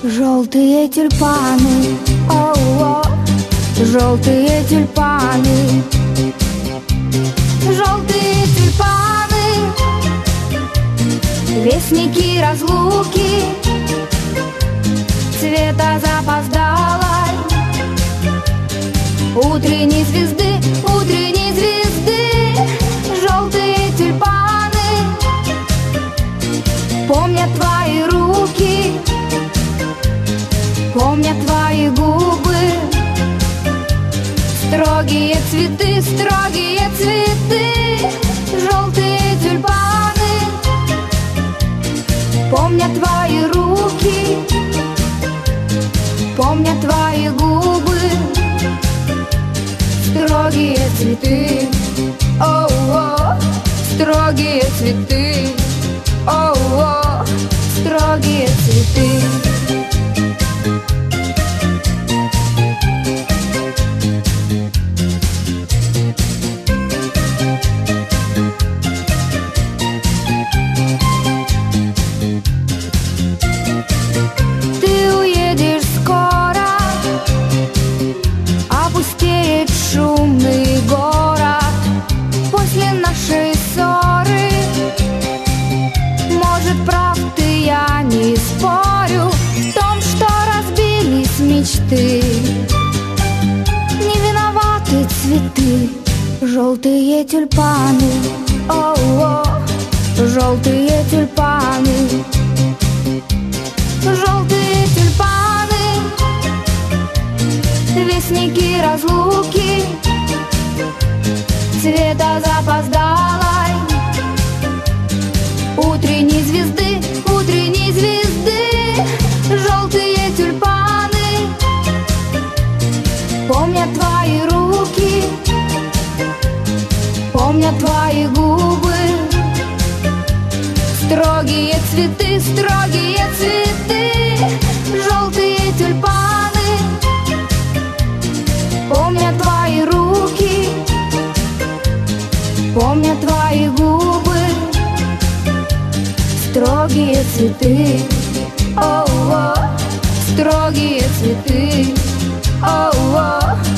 Желтые тюльпаны, о-о, желтые тюльпаны, желтые тюльпаны, вестники разлуки, цвета запоздалой утренней звезды, утренней звезды. Желтые тюльпаны помнят твои руки, помнят твои губы. Строгие цветы, строгие цветы. Желтые тюльпаны помнят твои руки, помнят твои губы. Строгие цветы, о-о, строгие цветы, о-о, строгие цветы. Шумный город после нашей ссоры. Может, прав ты, я не спорю в том, что разбились мечты. Не виноваты цветы, желтые тюльпаны, о-о, желтые тюльпаны, желтые тюльпаны, вестники разлуки, цвета запоздалой утренней звезды, утренней звезды. Желтые тюльпаны помнят твои руки, помнят твои губы. Строгие цветы, строгие цветы. Желтые тюльпаны помнят твои руки, помнят твои губы. Строгие цветы, о-о, строгие цветы, о-о.